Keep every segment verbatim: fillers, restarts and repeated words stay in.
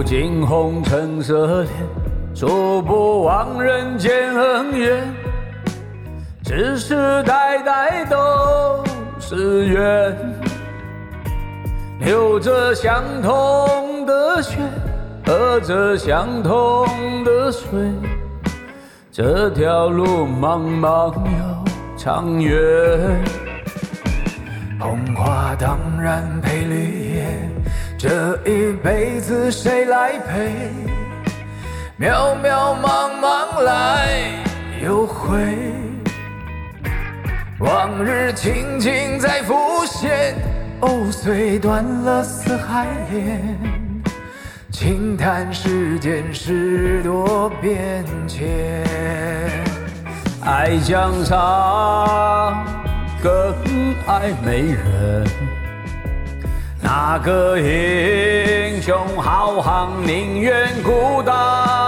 不尽红尘色恋，说不忘人间恩怨，世世代代都是缘，流着相同的血，喝着相同的水，这条路茫茫又长远。红花当然配绿叶，这一辈子谁来陪？渺渺茫茫来又回，往日情景在浮现，藕虽断了丝还连，轻叹世间事多变迁。爱江山更爱美人，哪个英雄好汉宁愿孤单？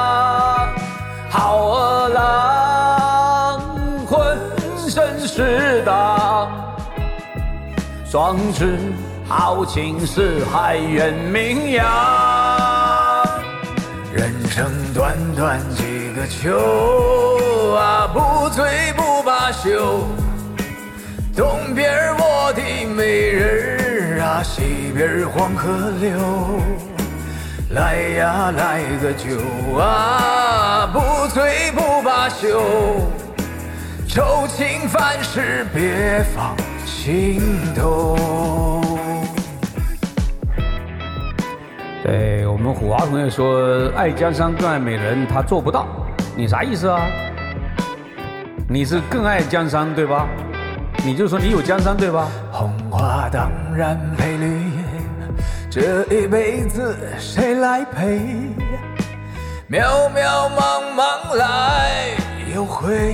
好儿郎浑身是胆，壮志豪情四海远名扬。人生短短几个秋啊，不醉不罢休。东边我的美人啊，西边黄河流。来呀来个酒啊，不醉不罢休。愁情烦事别放心头。对，我们虎华同学说爱江山更爱美人，他做不到，你啥意思啊？你是更爱江山对吧？你就说你有江山对吧？红花当然配绿叶，这一辈子谁来陪？渺渺茫茫来又回，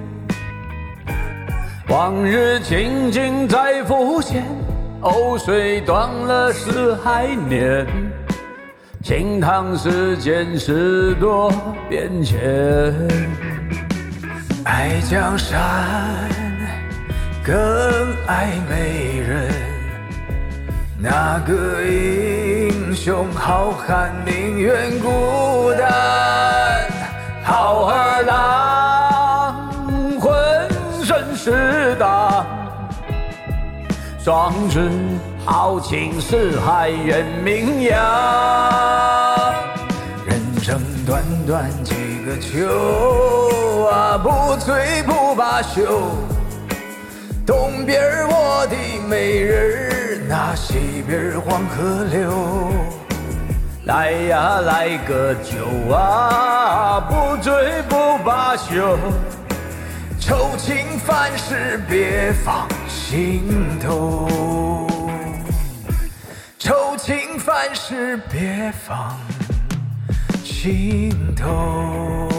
往日情景在浮现，藕虽断了丝还连，轻叹世间事多变迁。爱江山更爱美人，哪个英雄好汉宁愿孤单？好儿郎浑身是胆，壮志豪情四海远名扬。人生短短几个秋啊，不醉不罢休。东边我的美人啊，西边黄河流。来呀来个酒啊，不醉不罢休。愁情烦事别放心头，愁情烦事别放心头。